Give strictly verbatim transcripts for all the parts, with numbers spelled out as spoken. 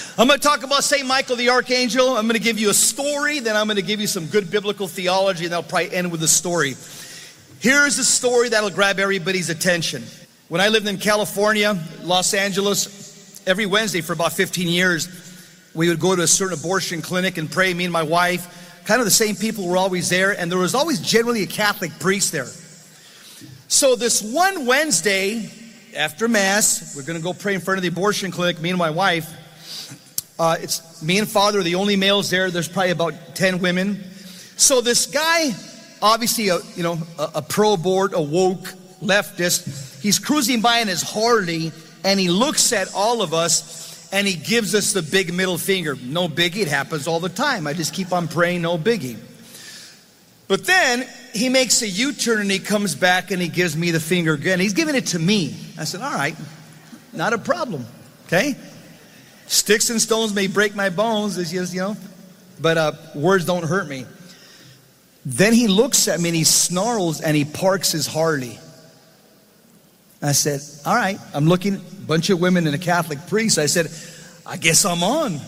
I'm going to talk about Saint Michael the Archangel. I'm going to give you a story, then I'm going to give you some good biblical theology, and I'll probably end with a story. Here's a story that'll grab everybody's attention. When I lived in California, Los Angeles, every Wednesday for about fifteen years, we would go to a certain abortion clinic and pray, me and my wife. Kind of the same people were always there, and there was always generally a Catholic priest there. So this one Wednesday, after Mass, we're going to go pray in front of the abortion clinic, me and my wife. Uh, it's me and Father are the only males there. There's probably about ten women. So this guy, obviously a, you know, a, a pro-abort, a woke leftist, he's cruising by in his Harley, and he looks at all of us, and he gives us the big middle finger. No biggie, it happens all the time. I just keep on praying, no biggie. But then he makes a U-turn and he comes back and he gives me the finger again. He's giving it to me. I said, all right, not a problem, okay? Sticks and stones may break my bones, it's just, you know, but uh, words don't hurt me. Then he looks at me and he snarls and he parks his Harley. I said, all right, I'm looking, a bunch of women and a Catholic priest. I said, I guess I'm on.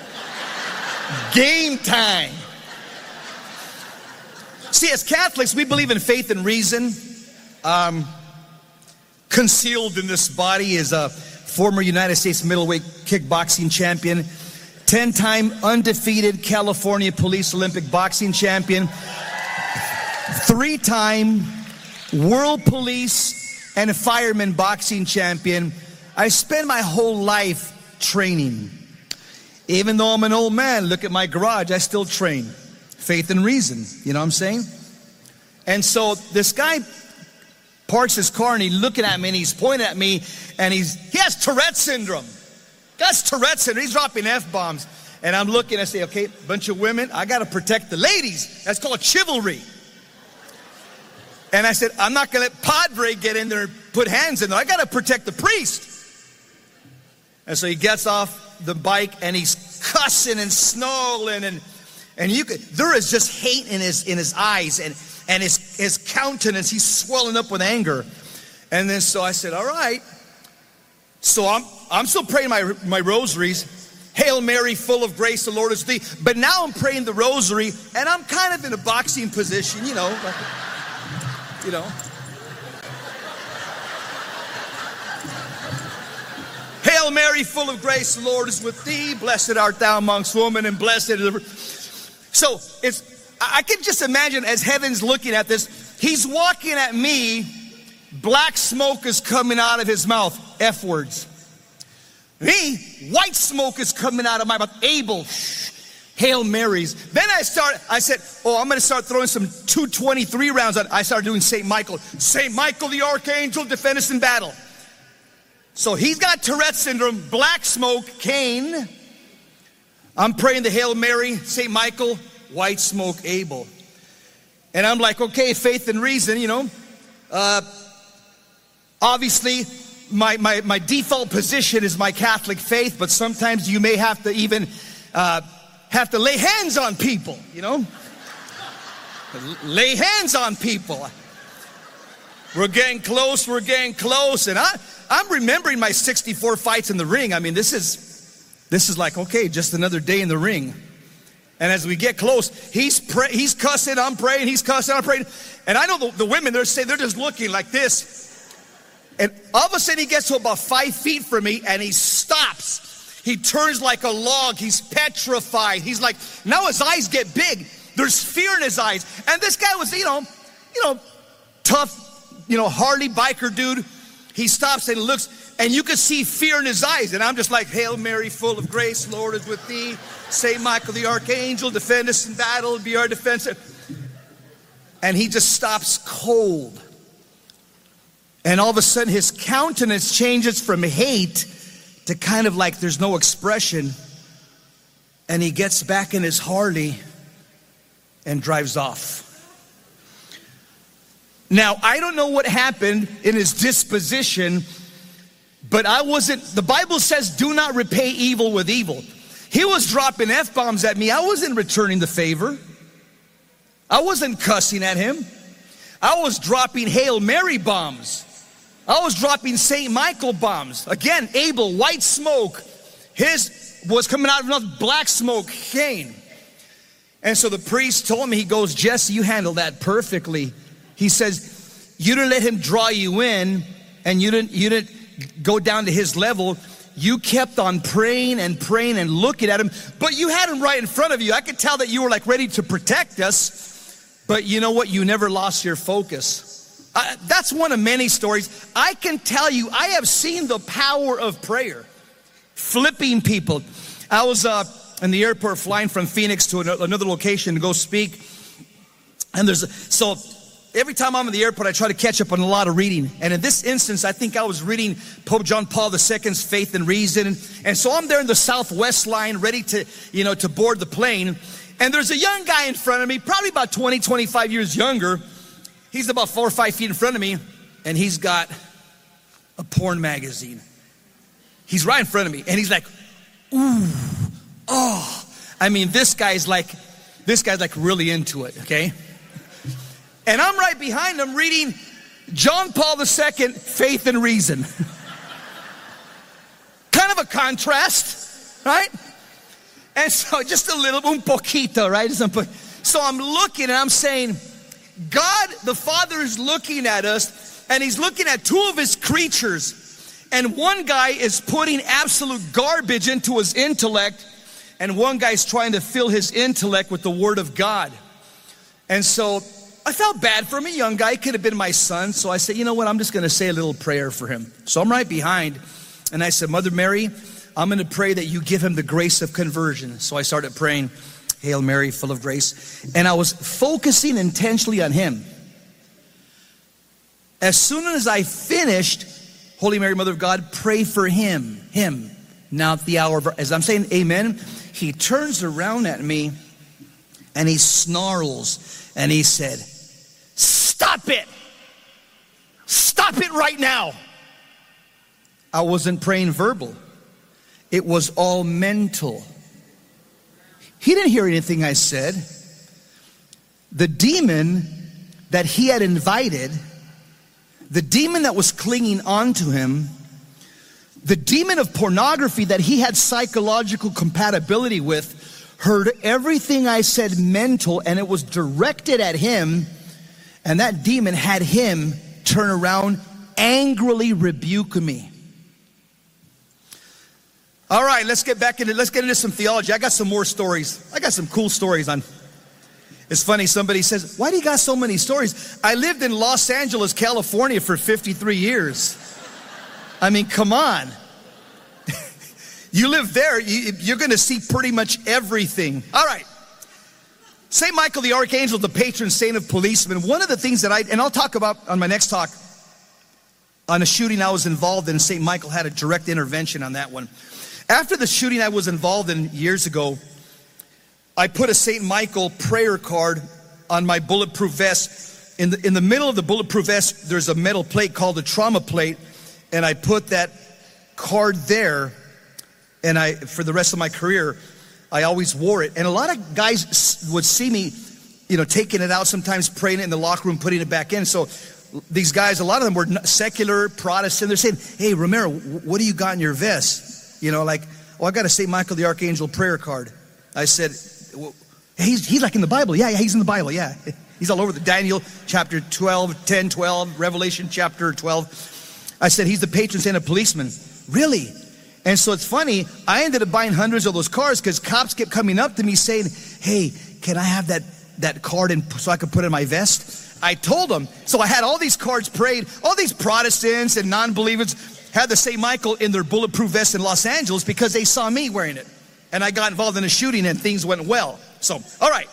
Game time. See, as Catholics, we believe in faith and reason. Um, concealed in this body is a former United States middleweight kickboxing champion, ten-time undefeated California Police Olympic boxing champion, three-time World Police and Fireman boxing champion. I spent my whole life training. Even though I'm an old man, look at my garage, I still train. Faith and reason, you know what I'm saying? And so this guy parks his car and he's looking at me and he's pointing at me and he's he has Tourette syndrome. That's Tourette syndrome. He's dropping F-bombs. And I'm looking, I say, okay, bunch of women, I got to protect the ladies. That's called chivalry. And I said, I'm not going to let Padre get in there and put hands in there. I got to protect the priest. And so he gets off the bike and he's cussing and snarling and and you could there is just hate in his in his eyes and and his his countenance. He's swelling up with anger. And then so I said, all right. So I'm I'm still praying my my rosaries. Hail Mary, full of grace, the Lord is with thee. But now I'm praying the rosary, and I'm kind of in a boxing position, you know, like, you know. Hail Mary, full of grace, the Lord is with thee. Blessed art thou amongst women, and blessed is the... So it's, I can just imagine as heaven's looking at this, he's walking at me, black smoke is coming out of his mouth, F words. Me, white smoke is coming out of my mouth, Abel, Hail Marys. Then I start, I said, oh, I'm going to start throwing some two twenty-three rounds. I started doing Saint Michael. Saint Michael the Archangel, defend us in battle. So he's got Tourette syndrome, black smoke, Cain. I'm praying the Hail Mary, Saint Michael, white smoke, Abel. And I'm like, okay, faith and reason, you know. Uh, obviously, my, my, my default position is my Catholic faith, but sometimes you may have to even uh, have to lay hands on people, you know. Lay hands on people. We're getting close, we're getting close. And I, I'm remembering my sixty-four fights in the ring. I mean, this is... This is like, okay, just another day in the ring. And as we get close, he's pray, he's cussing, I'm praying, he's cussing, I'm praying. And I know the, the women, they're saying, they're just looking like this. And all of a sudden he gets to about five feet from me and he stops. He turns like a log. He's petrified. He's like, now his eyes get big. There's fear in his eyes. And this guy was, you know, you know, tough, you know, Harley biker dude. He stops and looks, and you can see fear in his eyes. And I'm just like, Hail Mary, full of grace, Lord is with thee. Saint Michael the Archangel, defend us in battle, be our defense. And he just stops cold. And all of a sudden his countenance changes from hate to kind of like there's no expression. And he gets back in his Harley and drives off. Now, I don't know what happened in his disposition, but I wasn't, the Bible says, do not repay evil with evil. He was dropping F-bombs at me. I wasn't returning the favor. I wasn't cussing at him. I was dropping Hail Mary bombs. I was dropping Saint Michael bombs. Again, Abel, white smoke. His was coming out of his mouth, black smoke came. And so the priest told me, he goes, Jesse, you handled that perfectly. He says, you didn't let him draw you in, and you didn't, you didn't go down to his level. You kept on praying and praying and looking at him, but you had him right in front of you. I could tell that you were like ready to protect us, but you know what? You never lost your focus. Uh, that's one of many stories. I can tell you, I have seen the power of prayer, flipping people. I was uh, in the airport flying from Phoenix to another location to go speak, and there's a, so every time I'm in the airport, I try to catch up on a lot of reading. And in this instance, I think I was reading Pope John Paul the Second's Faith and Reason. And so I'm there in the Southwest line, ready to, you know, to board the plane. And there's a young guy in front of me, probably about twenty, twenty-five years younger. He's about four or five feet in front of me. And he's got a porn magazine. He's right in front of me. And he's like, ooh, oh. I mean, this guy's like, this guy's like really into it, okay? And I'm right behind him reading John Paul the Second, Faith and Reason. Kind of a contrast, right? And so just a little, un poquito, right? So I'm looking and I'm saying, God, the Father is looking at us, and he's looking at two of his creatures. And one guy is putting absolute garbage into his intellect, and one guy's trying to fill his intellect with the Word of God. And so I felt bad for him, a young guy. He could have been my son. So I said, you know what? I'm just going to say a little prayer for him. So I'm right behind. And I said, Mother Mary, I'm going to pray that you give him the grace of conversion. So I started praying, Hail Mary, full of grace. And I was focusing intentionally on him. As soon as I finished, Holy Mary, Mother of God, pray for him. Him. Now at the hour of, as I'm saying amen, he turns around at me and he snarls. And he said, stop it. Stop it right now. I wasn't praying verbal. It was all mental. He didn't hear anything I said. The demon that he had invited, the demon that was clinging onto him, the demon of pornography that he had psychological compatibility with, heard everything I said mental, and it was directed at him, and that demon had him turn around, angrily rebuke me. All right, let's get back into, let's get into some theology. I got some more stories. I got some cool stories on. It's funny, somebody says, why do you got so many stories? I lived in Los Angeles, California for fifty-three years. I mean, come on. You live there, you, you're going to see pretty much everything. All right. Saint Michael the Archangel, the patron saint of policemen. One of the things that I, and I'll talk about on my next talk, on a shooting I was involved in, Saint Michael had a direct intervention on that one. After the shooting I was involved in years ago, I put a Saint Michael prayer card on my bulletproof vest. In the, in the middle of the bulletproof vest, there's a metal plate called a trauma plate, and I put that card there. And I, for the rest of my career, I always wore it. And a lot of guys would see me, you know, taking it out, sometimes praying it in the locker room, putting it back in. So these guys, a lot of them were secular Protestant. They're saying, hey, Romero, what do you got in your vest? You know, like, oh, I got a Saint Michael the Archangel prayer card. I said, well, he's, he's like in the Bible. Yeah, yeah, he's in the Bible, yeah. He's all over the Daniel chapter twelve, ten, twelve, Revelation chapter twelve. I said, he's the patron saint of policemen. Really? And so it's funny, I ended up buying hundreds of those cards because cops kept coming up to me saying, hey, can I have that, that card in, so I could put it in my vest? I told them. So I had all these cards prayed. All these Protestants and non-believers had the Saint Michael in their bulletproof vest in Los Angeles because they saw me wearing it. And I got involved in a shooting and things went well. So, all right.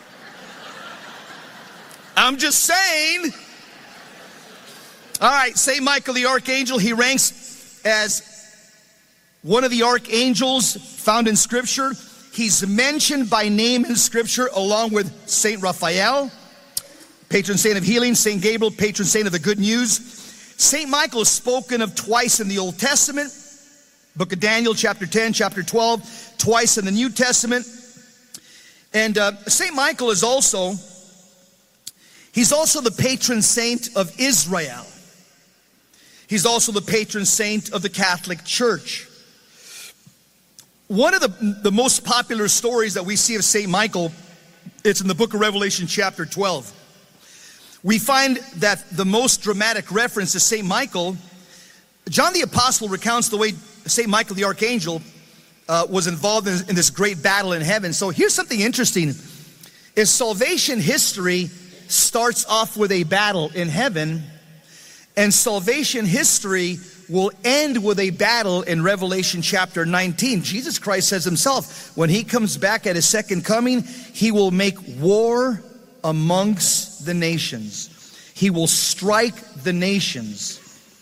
I'm just saying. All right, Saint Michael the Archangel, he ranks as one of the archangels found in Scripture. He's mentioned by name in Scripture along with Saint Raphael, patron saint of healing, Saint Gabriel, patron saint of the good news. Saint Michael is spoken of twice in the Old Testament, book of Daniel, chapter ten, chapter twelve, twice in the New Testament. And uh, Saint Michael is also, he's also the patron saint of Israel. He's also the patron saint of the Catholic Church. One of the, the most popular stories that we see of Saint Michael, it's in the book of Revelation chapter twelve. We find that the most dramatic reference to Saint Michael, John the Apostle recounts the way Saint Michael the Archangel uh, was involved in, in this great battle in heaven. So here's something interesting, is salvation history starts off with a battle in heaven, and salvation history will end with a battle in Revelation chapter nineteen. Jesus Christ says himself, when he comes back at his second coming, he will make war amongst the nations. He will strike the nations.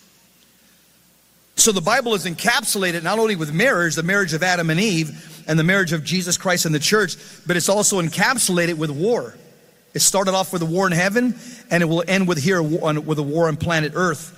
So the Bible is encapsulated not only with marriage, the marriage of Adam and Eve, and the marriage of Jesus Christ and the church, but it's also encapsulated with war. It started off with a war in heaven, and it will end with here with a war on planet Earth.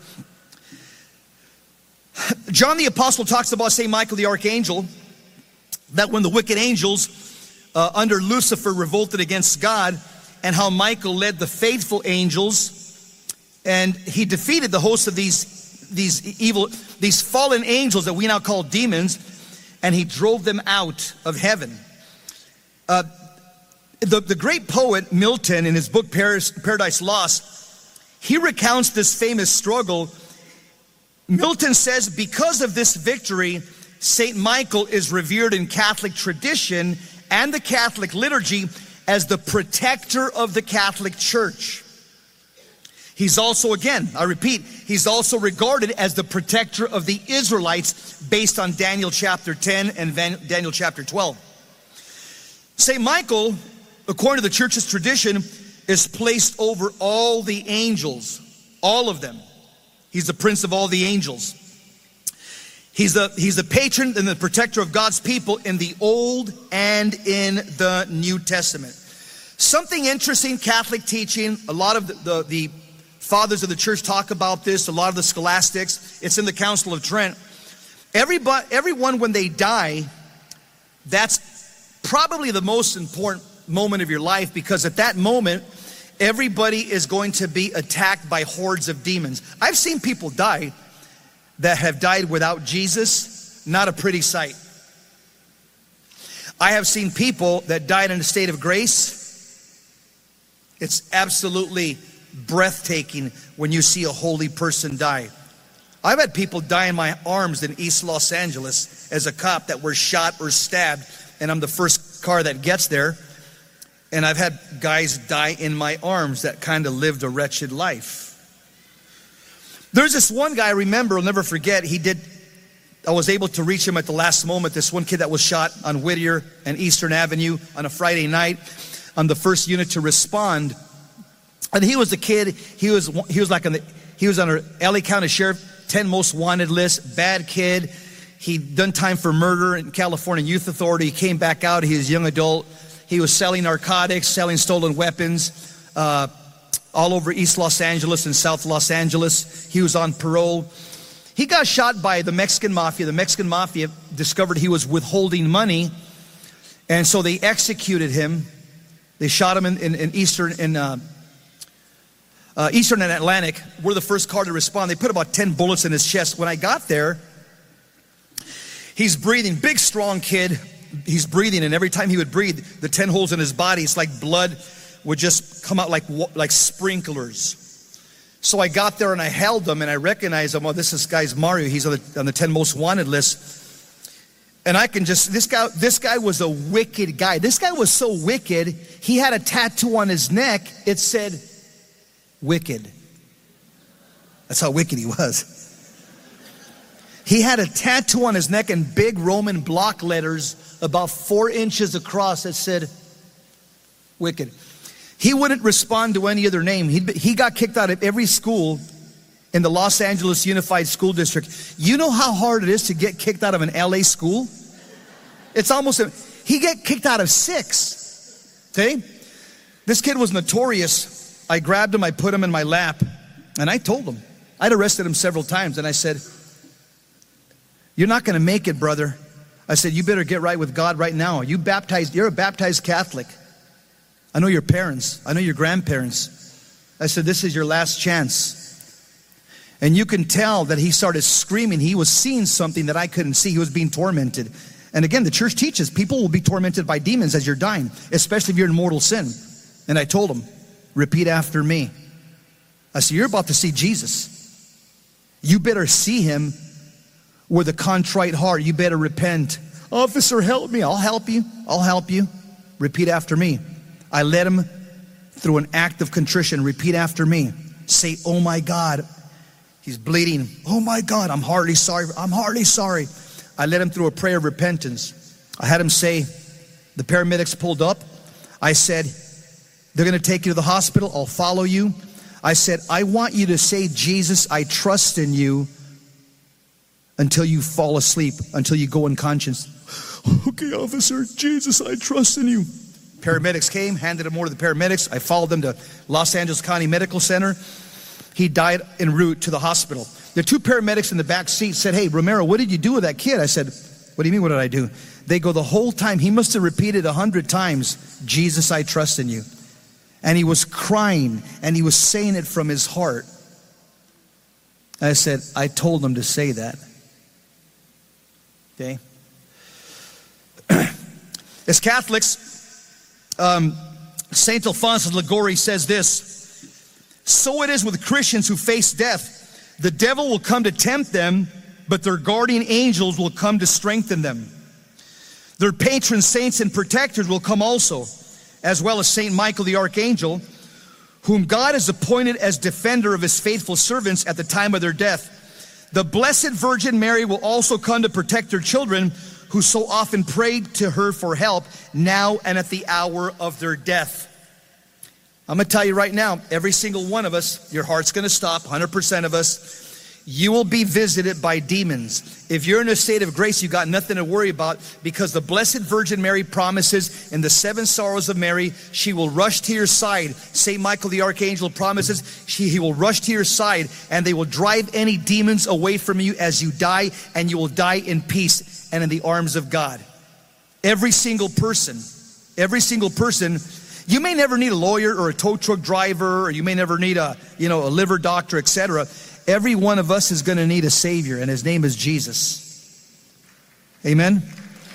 John the Apostle talks about Saint Michael the Archangel, that when the wicked angels uh, under Lucifer revolted against God, and how Michael led the faithful angels, and he defeated the host of these, these evil, these fallen angels that we now call demons, and he drove them out of heaven. Uh, the, the great poet Milton, in his book Paris, Paradise Lost, he recounts this famous struggle. Milton says, because of this victory, Saint Michael is revered in Catholic tradition and the Catholic liturgy as the protector of the Catholic Church. He's also, again, I repeat, he's also regarded as the protector of the Israelites based on Daniel chapter ten and Daniel chapter twelve. Saint Michael, according to the church's tradition, is placed over all the angels, all of them. He's the prince of all the angels. He's the, he's the patron and the protector of God's people in the Old and in the New Testament. Something interesting, Catholic teaching, a lot of the, the, the fathers of the church talk about this, a lot of the scholastics, it's in the Council of Trent. Everybody, everyone, when they die, that's probably the most important moment of your life, because at that moment, everybody is going to be attacked by hordes of demons. I've seen people die that have died without Jesus. Not a pretty sight. I have seen people that died in a state of grace. It's absolutely breathtaking when you see a holy person die. I've had people die in my arms in East Los Angeles as a cop that were shot or stabbed, and I'm the first car that gets there. And I've had guys die in my arms that kind of lived a wretched life. There's this one guy I remember, I'll never forget, he did, I was able to reach him at the last moment, this one kid that was shot on Whittier and Eastern Avenue on a Friday night. I'm the first unit to respond. And he was a kid, he was he was like on the, he was on a L A County Sheriff ten most wanted list, bad kid. He'd done time for murder in California Youth Authority. He came back out, he was a young adult. He was selling narcotics, selling stolen weapons, uh, all over East Los Angeles and South Los Angeles. He was on parole. He got shot by the Mexican Mafia. The Mexican Mafia discovered he was withholding money, and so they executed him. They shot him in, in, in Eastern in uh, uh, Eastern and Atlantic. We're the first car to respond. They put about ten bullets in his chest. When I got there, he's breathing. Big, strong kid. He's breathing, and every time he would breathe, the ten holes in his body, it's like blood would just come out like like sprinklers. So I got there and I held him, and I recognized him. Oh, this is guy's Mario. He's on the, on the ten most wanted list. And I can just, this guy, this guy was a wicked guy. This guy was so wicked, he had a tattoo on his neck. It said, wicked. That's how wicked he was. He had a tattoo on his neck in big Roman block letters about four inches across that said, wicked. He wouldn't respond to any other name. He'd, he got kicked out of every school in the Los Angeles Unified School District. You know how hard it is to get kicked out of an L A school? It's almost, a, he got kicked out of six. Okay? This kid was notorious. I grabbed him, I put him in my lap, and I told him. I'd arrested him several times, and I said, you're not going to make it, brother. I said, you better get right with God right now. You baptized, you're a baptized Catholic. I know your parents. I know your grandparents. I said, this is your last chance. And you can tell that he started screaming. He was seeing something that I couldn't see. He was being tormented. And again, the church teaches people will be tormented by demons as you're dying, especially if you're in mortal sin. And I told them, repeat after me. I said, you're about to see Jesus. You better see him with a contrite heart. You better repent. Officer, help me. I'll help you. I'll help you. Repeat after me. I led him through an act of contrition. Repeat after me. Say, oh my God. He's bleeding. Oh my God, I'm heartily sorry. I'm heartily sorry. I led him through a prayer of repentance. I had him say, the paramedics pulled up. I said, they're going to take you to the hospital. I'll follow you. I said, I want you to say, Jesus, I trust in you until you fall asleep, until you go unconscious. Okay, officer, Jesus, I trust in you. Paramedics came, handed him over to the paramedics. I followed them to Los Angeles County Medical Center. He died en route to the hospital. The two paramedics in the back seat said, hey, Romero, what did you do with that kid? I said, what do you mean, what did I do? They go, the whole time, he must have repeated a hundred times, Jesus, I trust in you. And he was crying, and he was saying it from his heart. I said, I told him to say that. Okay? As Catholics, um, Saint Alphonse of Liguori says this, so it is with Christians who face death. The devil will come to tempt them, but their guardian angels will come to strengthen them. Their patron saints and protectors will come also, as well as Saint Michael the Archangel, whom God has appointed as defender of his faithful servants at the time of their death. The Blessed Virgin Mary will also come to protect her children, who so often prayed to her for help, now and at the hour of their death. I'm going to tell you right now, every single one of us, your heart's going to stop, one hundred percent of us, you will be visited by demons. If you're in a state of grace, you got nothing to worry about, because the Blessed Virgin Mary promises in the seven sorrows of Mary, she will rush to your side. Saint Michael the Archangel promises she, he will rush to your side, and they will drive any demons away from you as you die, and you will die in peace and in the arms of God. Every single person, every single person, you may never need a lawyer or a tow truck driver, or you may never need a, you know, a liver doctor, et cetera. Every one of us is going to need a Savior, and his name is Jesus. Amen?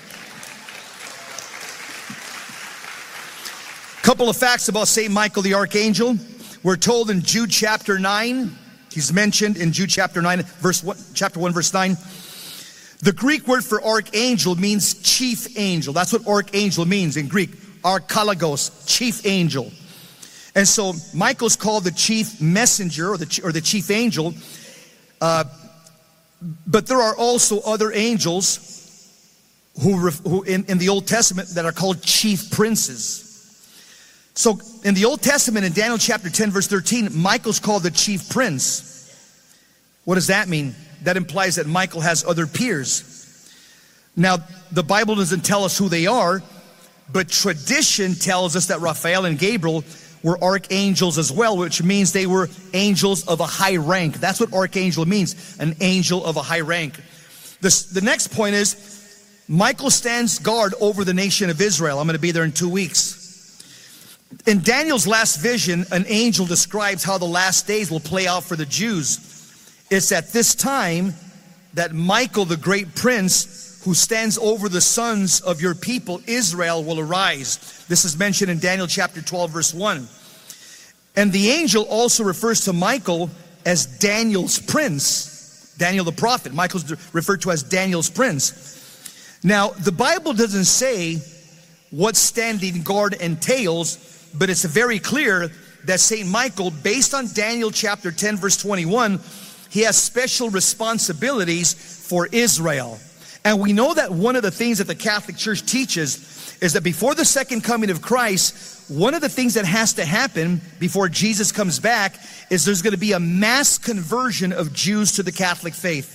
Couple of facts about Saint Michael the Archangel. We're told in Jude chapter nine, he's mentioned in Jude chapter nine, verse one, chapter one, verse nine. The Greek word for archangel means chief angel. That's what archangel means in Greek. Archalagos, chief angel. And so Michael's called the chief messenger, or the, or the chief angel. Uh, but there are also other angels who, who in, in the Old Testament that are called chief princes. So in the Old Testament, in Daniel chapter ten, verse thirteen, Michael's called the chief prince. What does that mean? That implies that Michael has other peers. Now, the Bible doesn't tell us who they are, but tradition tells us that Raphael and Gabriel were archangels as well, which means they were angels of a high rank. That's what archangel means, an angel of a high rank. This, the next point is, Michael stands guard over the nation of Israel. I'm going to be there in two weeks. In Daniel's last vision, an angel describes how the last days will play out for the Jews. It's at this time that Michael, the great prince, who stands over the sons of your people, Israel, will arise. This is mentioned in Daniel chapter twelve, verse one. And the angel also refers to Michael as Daniel's prince. Daniel the prophet. Michael's referred to as Daniel's prince. Now, the Bible doesn't say what standing guard entails, but it's very clear that Saint Michael, based on Daniel chapter ten, verse twenty-one, he has special responsibilities for Israel. And we know that one of the things that the Catholic Church teaches is that before the second coming of Christ, one of the things that has to happen before Jesus comes back is there's going to be a mass conversion of Jews to the Catholic faith.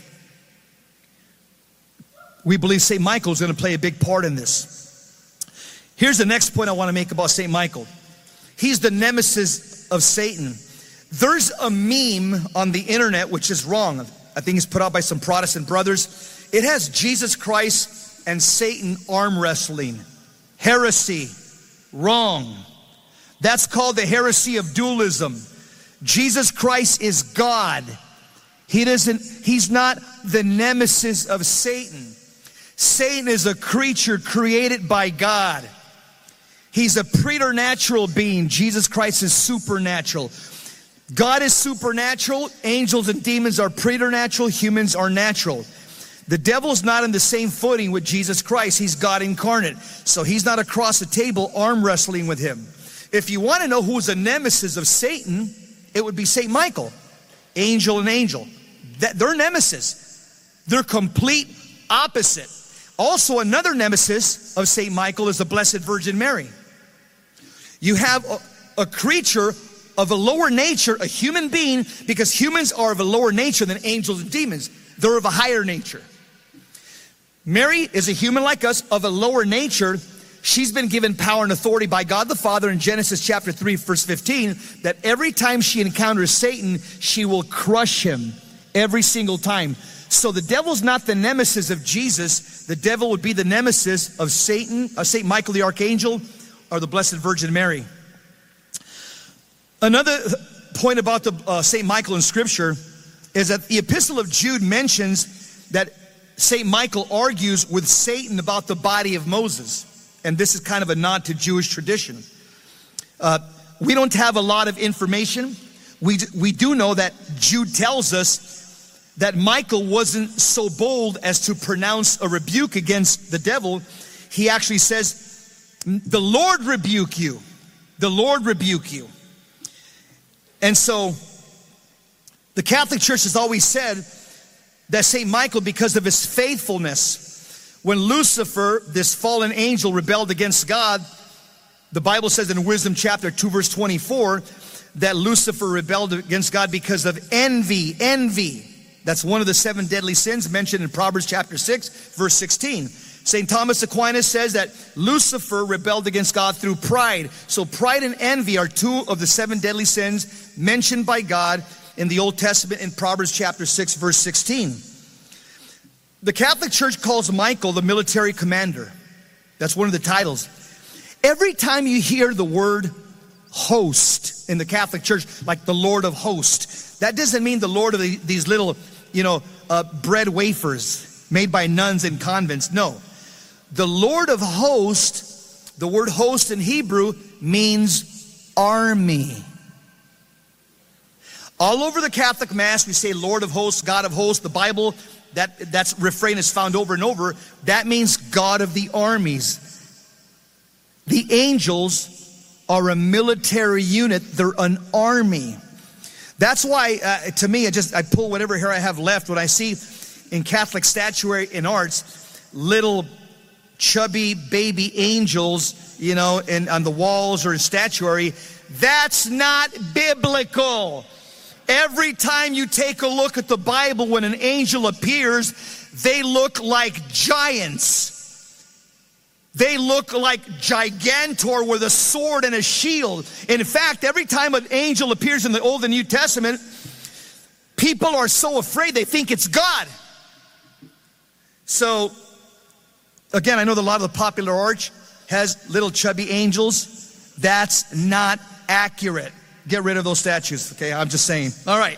We believe Saint Michael is going to play a big part in this. Here's the next point I want to make about Saint Michael. He's the nemesis of Satan. There's a meme on the internet which is wrong. I think it's put out by some Protestant brothers. It has Jesus Christ and Satan arm wrestling. Heresy. Wrong. That's called the heresy of dualism. Jesus Christ is God. He doesn't, he's not the nemesis of Satan. Satan is a creature created by God. He's a preternatural being. Jesus Christ is supernatural. God is supernatural. Angels and demons are preternatural. Humans are natural. The devil's not in the same footing with Jesus Christ. He's God incarnate. So he's not across the table arm wrestling with him. If you want to know who's a nemesis of Satan, it would be Saint Michael. Angel and angel. That, they're nemesis. They're complete opposite. Also, another nemesis of Saint Michael is the Blessed Virgin Mary. You have a, a creature of a lower nature, a human being, because humans are of a lower nature than angels and demons. They're of a higher nature. Mary is a human like us of a lower nature. She's been given power and authority by God the Father in Genesis chapter three, verse fifteen, that every time she encounters Satan, she will crush him every single time. So the devil's not the nemesis of Jesus. The devil would be the nemesis of Satan, of Saint Michael the Archangel, or the Blessed Virgin Mary. Another point about the uh, Saint Michael in Scripture is that the Epistle of Jude mentions that Saint Michael argues with Satan about the body of Moses. And this is kind of a nod to Jewish tradition. Uh, we don't have a lot of information. We, we do know that Jude tells us that Michael wasn't so bold as to pronounce a rebuke against the devil. He actually says, the Lord rebuke you. The Lord rebuke you. And so the Catholic Church has always said that Saint Michael, because of his faithfulness, when Lucifer, this fallen angel, rebelled against God, the Bible says in Wisdom chapter two, verse twenty-four, that Lucifer rebelled against God because of envy. Envy. That's one of the seven deadly sins mentioned in Proverbs chapter six, verse sixteen. Saint Thomas Aquinas says that Lucifer rebelled against God through pride. So pride and envy are two of the seven deadly sins mentioned by God in the Old Testament in Proverbs chapter six, verse sixteen. The Catholic Church calls Michael the military commander. That's one of the titles. Every time you hear the word host in the Catholic Church, like the Lord of Hosts, that doesn't mean the Lord of the, these little, you know, uh, bread wafers made by nuns in convents. No. The Lord of Hosts, the word host in Hebrew means army. All over the Catholic Mass, we say Lord of Hosts, God of Hosts. The Bible, that that's refrain is found over and over. That means God of the armies. The angels are a military unit. They're an army. That's why, uh, to me, I just I pull whatever hair I have left when I see in Catholic statuary and arts little chubby baby angels, you know, in, on the walls or in statuary. That's not biblical. Every time you take a look at the Bible, when an angel appears, they look like giants. They look like Gigantor with a sword and a shield. In fact, every time an angel appears in the Old and New Testament, people are so afraid they think it's God. So, again, I know that a lot of the popular art has little chubby angels. That's not accurate. Get rid of those statues, okay? I'm just saying. All right.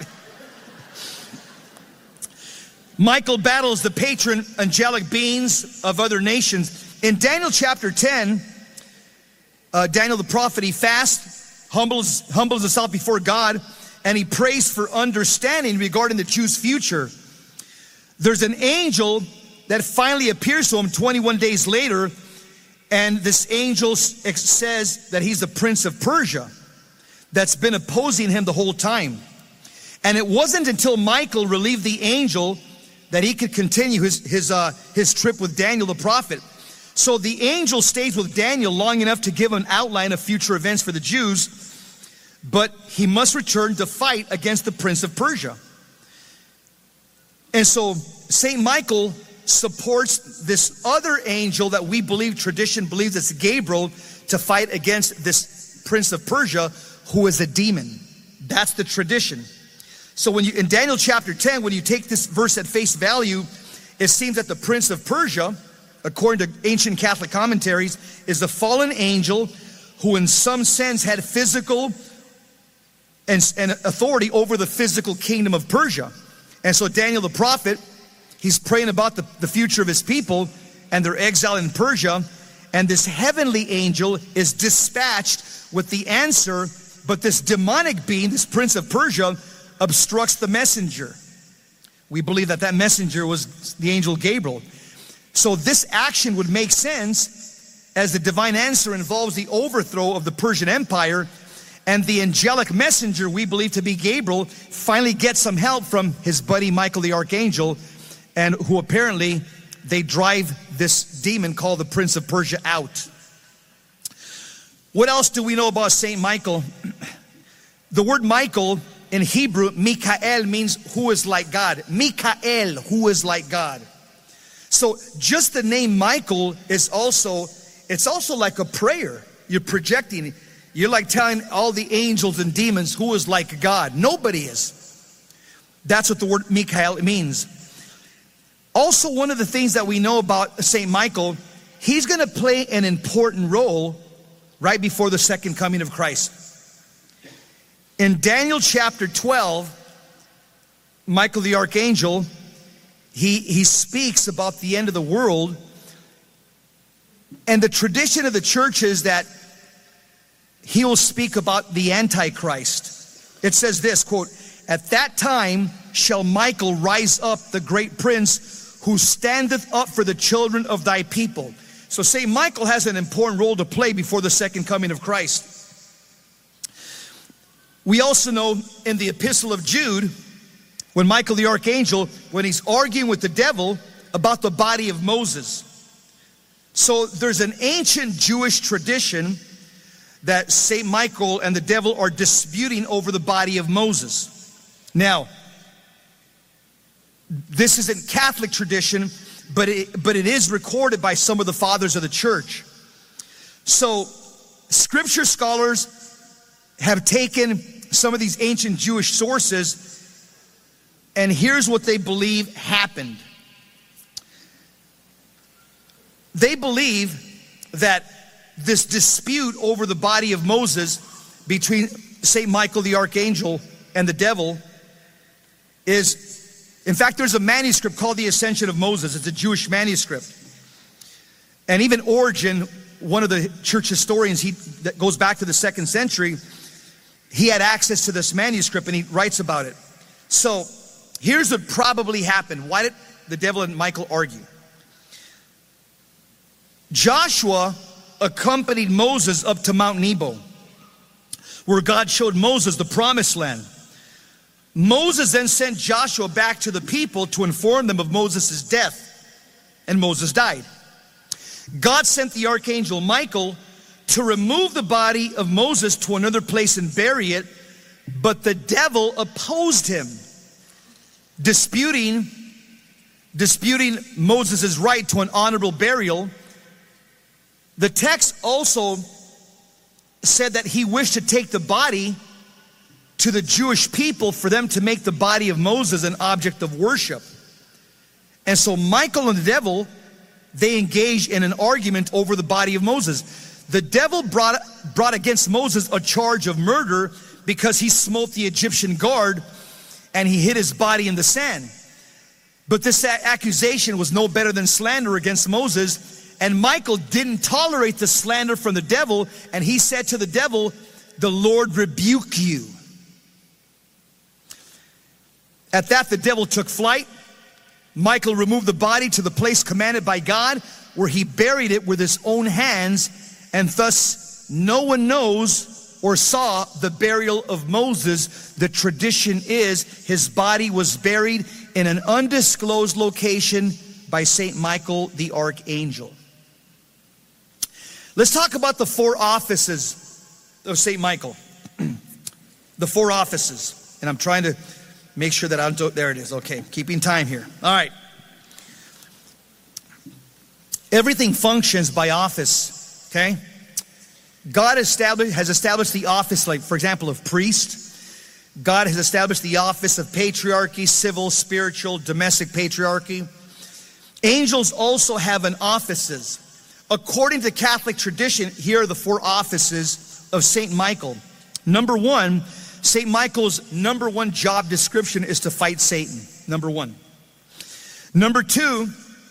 Michael battles the patron angelic beings of other nations. In Daniel chapter ten, uh, Daniel the prophet, he fasts, humbles, humbles himself before God, and he prays for understanding regarding the Jews' future. There's an angel that finally appears to him twenty-one days later, and this angel says that he's the prince of Persia that's been opposing him the whole time. And it wasn't until Michael relieved the angel that he could continue his, his, uh, his trip with Daniel the prophet. So the angel stays with Daniel long enough to give an outline of future events for the Jews, but he must return to fight against the prince of Persia. And so Saint Michael supports this other angel that we believe, tradition believes it's Gabriel, to fight against this prince of Persia, who is a demon. That's the tradition. So when you, in Daniel chapter ten, when you take this verse at face value, it seems that the prince of Persia, according to ancient Catholic commentaries, is the fallen angel who in some sense had physical and, and authority over the physical kingdom of Persia. And so Daniel the prophet, he's praying about the, the future of his people, and they're exiled in Persia. And this heavenly angel is dispatched with the answer, but this demonic being, this prince of Persia, obstructs the messenger. We believe that that messenger was the angel Gabriel. So this action would make sense as the divine answer involves the overthrow of the Persian Empire, and the angelic messenger, we believe to be Gabriel, finally gets some help from his buddy Michael the Archangel, and who apparently they drive this demon called the Prince of Persia out. What else do we know about Saint Michael? The word Michael in Hebrew, Mikael, means who is like God. Mikael, who is like God. So just the name Michael is also, it's also like a prayer. You're projecting, you're like telling all the angels and demons who is like God. Nobody is. That's what the word Mikael means. Also, one of the things that we know about Saint Michael, he's going to play an important role right before the second coming of Christ. In Daniel chapter twelve, Michael the Archangel, he, he speaks about the end of the world. And the tradition of the church is that he will speak about the Antichrist. It says this, quote, "At that time shall Michael rise up, the great prince, who standeth up for the children of thy people." So Saint Michael has an important role to play before the second coming of Christ. We also know in the Epistle of Jude, when Michael the Archangel, when he's arguing with the devil about the body of Moses. So there's an ancient Jewish tradition that Saint Michael and the devil are disputing over the body of Moses. Now, this isn't Catholic tradition, but it, but it is recorded by some of the fathers of the church. So scripture scholars have taken some of these ancient Jewish sources, and here's what they believe happened. They believe that this dispute over the body of Moses between Saint Michael the Archangel and the devil is, in fact, there's a manuscript called the Ascension of Moses. It's a Jewish manuscript. And even Origen, one of the church historians, he that goes back to the second century, he had access to this manuscript and he writes about it. So here's what probably happened. Why did the devil and Michael argue? Joshua accompanied Moses up to Mount Nebo, where God showed Moses the promised land. Moses then sent Joshua back to the people to inform them of Moses' death, and Moses died. God sent the archangel Michael to remove the body of Moses to another place and bury it, but the devil opposed him, disputing, disputing Moses' right to an honorable burial. The text also said that he wished to take the body to the Jewish people for them to make the body of Moses an object of worship. And so Michael and the devil, they engaged in an argument over the body of Moses. The devil brought, brought against Moses a charge of murder because he smote the Egyptian guard and he hid his body in the sand. But this accusation was no better than slander against Moses. And Michael didn't tolerate the slander from the devil, and he said to the devil, "The Lord rebuke you." At that, the devil took flight. Michael removed the body to the place commanded by God, where he buried it with his own hands, and thus no one knows or saw the burial of Moses. The tradition is his body was buried in an undisclosed location by Saint Michael the Archangel. Let's talk about the four offices of Saint Michael. The four offices. And I'm trying to make sure that I don't, there it is. Okay, keeping time here. All right. Everything functions by office, okay? God established, has established the office, like, for example, of priest. God has established the office of patriarchy, civil, spiritual, domestic patriarchy. Angels also have an offices. According to Catholic tradition, here are the four offices of Saint Michael. Number one, Saint Michael's number one job description is to fight Satan. Number one. Number two,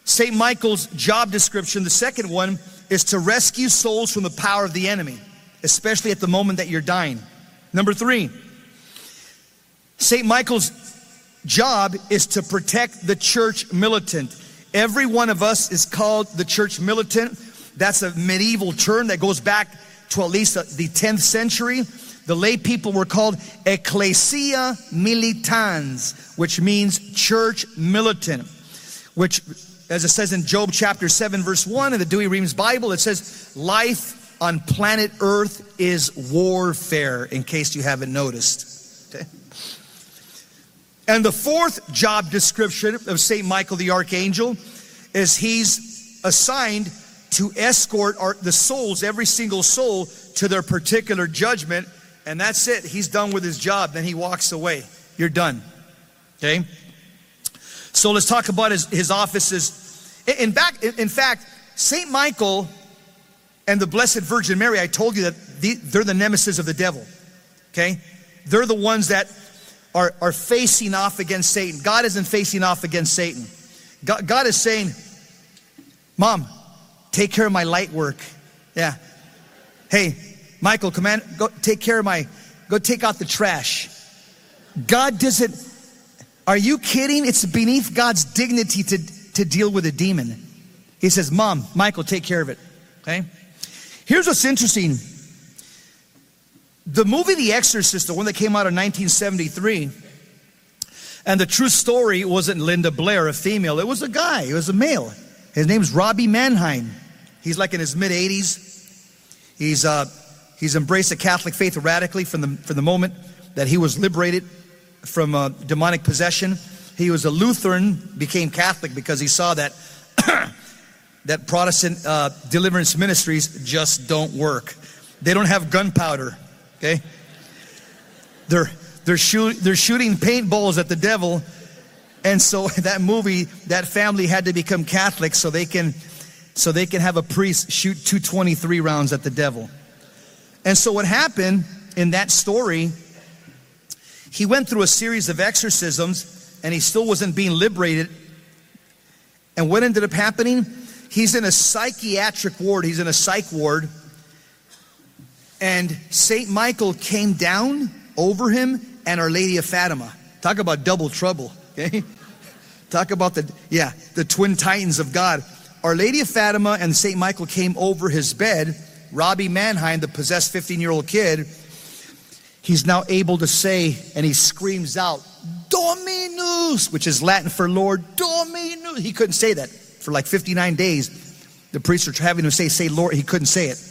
Saint Michael's job description, the second one, is to rescue souls from the power of the enemy, especially at the moment that you're dying. Number three, Saint Michael's job is to protect the church militant. Every one of us is called the church militant. That's a medieval term that goes back to at least the tenth century. The lay people were called ecclesia militans, which means church militant, which, as it says in Job chapter seven, verse one in the Douay-Rheims Bible, it says, life on planet Earth is warfare, in case you haven't noticed. Okay? And the fourth job description of Saint Michael the Archangel is he's assigned to escort our, the souls, every single soul, to their particular judgment. And that's it. He's done with his job. Then he walks away. You're done. Okay? So let's talk about his, his offices. In fact, in fact, Saint Michael and the Blessed Virgin Mary, I told you that the, they're the nemesis of the devil. Okay? They're the ones that are, are facing off against Satan. God isn't facing off against Satan. God, God is saying, Mom, take care of my light work. Yeah. Hey, Michael, command, go take care of my, go take out the trash. God doesn't, are you kidding? It's beneath God's dignity to, to deal with a demon. He says, Mom, Michael, take care of it. Okay? Here's what's interesting. The movie The Exorcist, the one that came out in nineteen seventy-three, and the true story wasn't Linda Blair, a female. It was a guy. It was a male. His name's Robbie Mannheim. He's like in his mid-eighties. He's uh, he's embraced the Catholic faith radically from the from the moment that he was liberated from uh, demonic possession. He was a Lutheran, became Catholic because he saw that that Protestant uh, deliverance ministries just don't work. They don't have gunpowder. Okay, they're they're shoot they're shooting paintballs at the devil, and so that movie, that family had to become Catholic so they can so they can have a priest shoot two twenty-three rounds at the devil. And so what happened in that story, he went through a series of exorcisms and he still wasn't being liberated. And what ended up happening? He's in a psychiatric ward. He's in a psych ward. And Saint Michael came down over him and Our Lady of Fatima. Talk about double trouble. Okay? Talk about the, yeah, the twin titans of God. Our Lady of Fatima and Saint Michael came over his bed. Robbie Mannheim, the possessed fifteen-year-old kid, he's now able to say, and he screams out, Dominus, which is Latin for Lord. Dominus. He couldn't say that for like fifty-nine days. The priests were having him say, say Lord. He couldn't say it.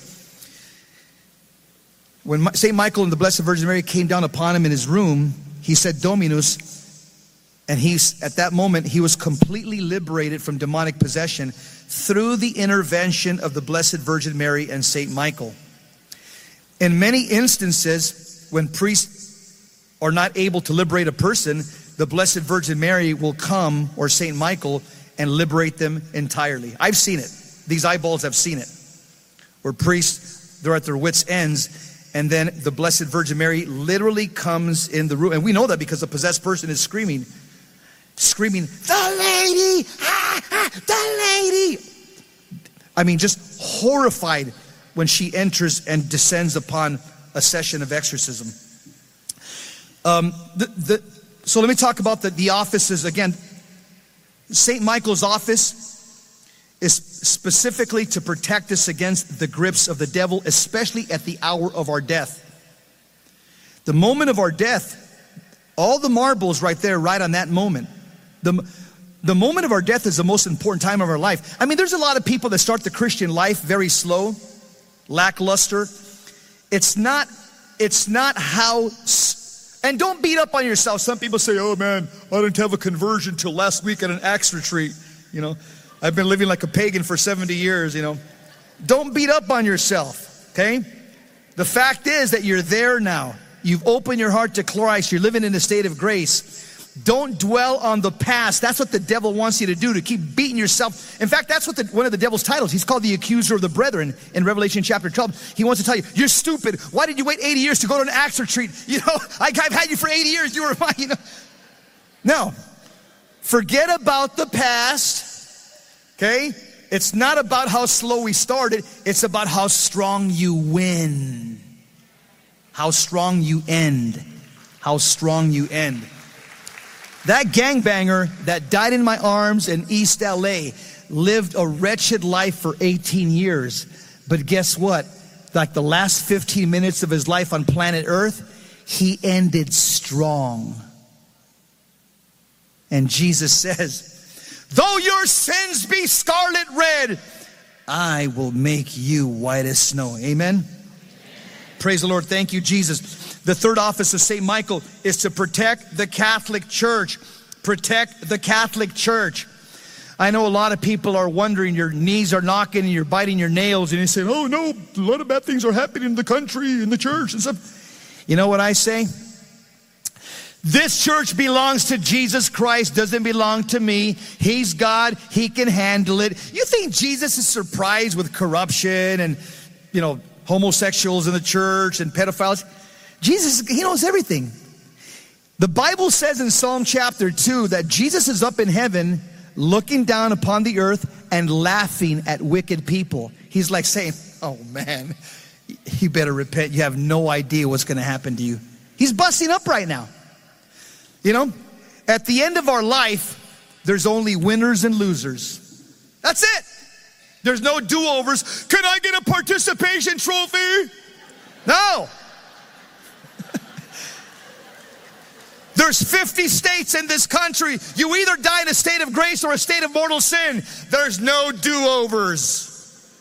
When Saint Michael and the Blessed Virgin Mary came down upon him in his room, he said Dominus, and he's at that moment he was completely liberated from demonic possession through the intervention of the Blessed Virgin Mary and Saint Michael. In many instances, when priests are not able to liberate a person, the Blessed Virgin Mary will come, or Saint Michael, and liberate them entirely. I've seen it. These eyeballs have seen it. Where priests, they're at their wits' ends, and then the Blessed Virgin Mary literally comes in the room. And we know that because the possessed person is screaming, screaming, the lady, ah, ah, the lady. I mean, just horrified when she enters and descends upon a session of exorcism. Um, the, the, so let me talk about the, the offices again. Saint Michael's office is specifically to protect us against the grips of the devil, especially at the hour of our death. The moment of our death, all the marbles right there, right on that moment. The, the moment of our death is the most important time of our life. I mean, there's a lot of people that start the Christian life very slow, lackluster. It's not, it's not how, and don't beat up on yourself. Some people say, oh man, I didn't have a conversion till last week at an Acts retreat. You know, I've been living like a pagan for seventy years, you know. Don't beat up on yourself, okay? The fact is that you're there now. You've opened your heart to Christ. You're living in a state of grace. Don't dwell on the past. That's what the devil wants you to do, to keep beating yourself. In fact, that's what the, one of the devil's titles. He's called the accuser of the brethren in Revelation chapter twelve. He wants to tell you, you're stupid. Why did you wait eighty years to go to an Acts retreat? You know, I, I've had you for eighty years. You were mine, you know. No. Forget about the past. Okay? It's not about how slow we started. It's about how strong you win. How strong you end. How strong you end. That gangbanger that died in my arms in East L A lived a wretched life for eighteen years. But guess what? Like the last fifteen minutes of his life on planet Earth, he ended strong. And Jesus says, though your sins be scarlet red, I will make you white as snow. Amen? Amen. Praise the Lord. Thank you, Jesus. The third office of Saint Michael is to protect the Catholic Church. Protect the Catholic Church. I know a lot of people are wondering, your knees are knocking and you're biting your nails and you're saying, oh no, a lot of bad things are happening in the country, in the church and stuff. You know what I say? This church belongs to Jesus Christ, doesn't belong to me. He's God, He can handle it. You think Jesus is surprised with corruption and, you know, homosexuals in the church and pedophiles? Jesus, He knows everything. The Bible says in Psalm chapter two that Jesus is up in heaven looking down upon the earth and laughing at wicked people. He's like saying, oh man, you better repent. You have no idea what's going to happen to you. He's busting up right now. You know, at the end of our life, there's only winners and losers. That's it. There's no do-overs. Can I get a participation trophy? No. There's fifty states in this country. You either die in a state of grace or a state of mortal sin. There's no do-overs.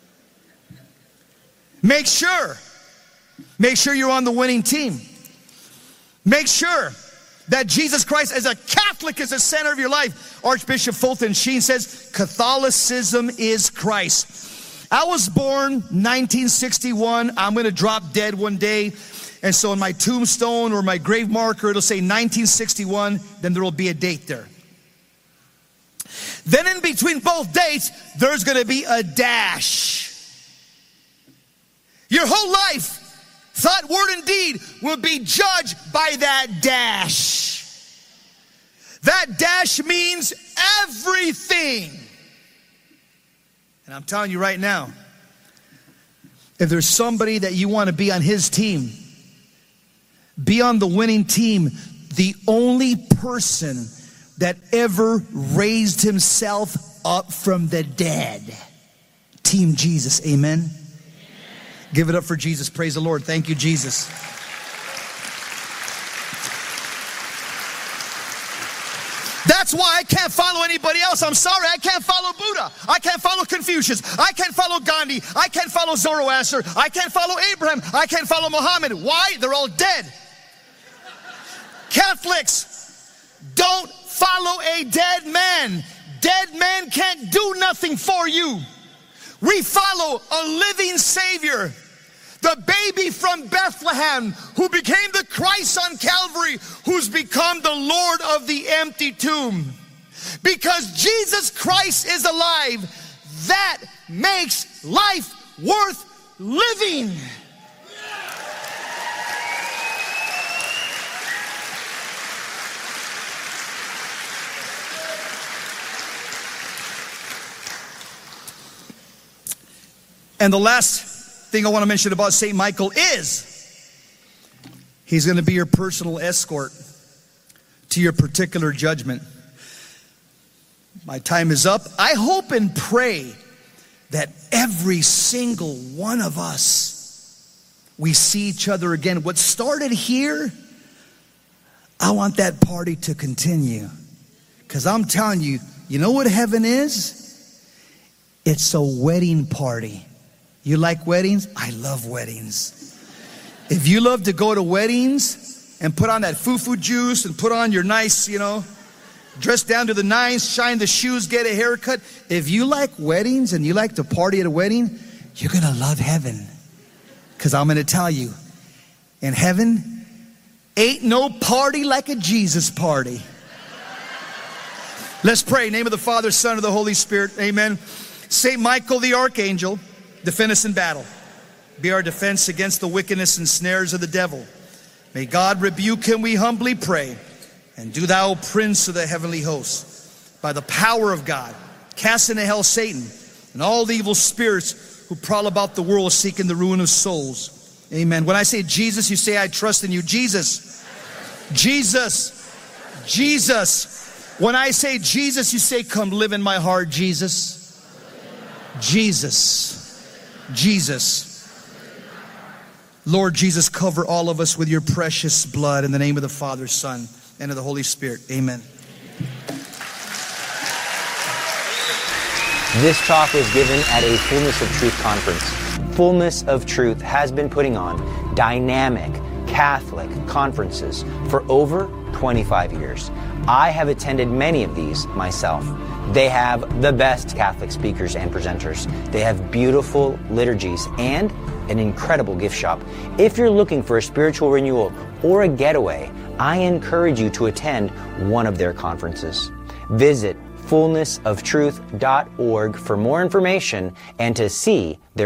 Make sure. Make sure you're on the winning team. Make sure that Jesus Christ as a Catholic is the center of your life. Archbishop Fulton Sheen says, Catholicism is Christ. I was born nineteen sixty-one. I'm going to drop dead one day. And so in my tombstone or my grave marker, it'll say nineteen sixty-one. Then there will be a date there. Then in between both dates, there's going to be a dash. Your whole life, thought, word, and deed will be judged by that dash. That dash means everything. And I'm telling you right now, if there's somebody that you want to be on his team, be on the winning team. The only person that ever raised himself up from the dead. Team Jesus, amen? Give it up for Jesus. Praise the Lord. Thank you, Jesus. That's why I can't follow anybody else. I'm sorry, I can't follow Buddha. I can't follow Confucius. I can't follow Gandhi. I can't follow Zoroaster. I can't follow Abraham. I can't follow Muhammad. Why? They're all dead. Catholics, don't follow a dead man. Dead man can't do nothing for you. We follow a living Savior, the baby from Bethlehem who became the Christ on Calvary, who's become the Lord of the empty tomb. Because Jesus Christ is alive, that makes life worth living. And the last thing I want to mention about Saint Michael is he's going to be your personal escort to your particular judgment. My time is up. I hope and pray that every single one of us, we see each other again. What started here, I want that party to continue. Because I'm telling you, you know what heaven is? It's a wedding party. You like weddings? I love weddings. If you love to go to weddings and put on that foo-foo juice and put on your nice, you know, dress down to the nines, shine the shoes, get a haircut. If you like weddings and you like to party at a wedding, you're going to love heaven. Because I'm going to tell you, in heaven, ain't no party like a Jesus party. Let's pray. Name of the Father, Son, and the Holy Spirit. Amen. Saint Michael the Archangel, defend us in battle. Be our defense against the wickedness and snares of the devil. May God rebuke him, we humbly pray. And do thou, Prince of the heavenly hosts, by the power of God, Cast into hell Satan and all the evil spirits who prowl about the world seeking the ruin of souls. Amen. When I say Jesus, you say, I trust in you. Jesus. Jesus. Jesus. When I say Jesus, you say, come live in my heart, Jesus. Jesus. Jesus. Lord Jesus, cover all of us with your precious blood in the name of the Father, Son, and of the Holy Spirit. Amen. This talk was given at a Fullness of Truth conference. Fullness of Truth has been putting on dynamic Catholic conferences for over twenty-five years. I have attended many of these myself. They have the best Catholic speakers and presenters. They have beautiful liturgies and an incredible gift shop. If you're looking for a spiritual renewal or a getaway, I encourage you to attend one of their conferences. Visit fullness of truth dot org for more information and to see their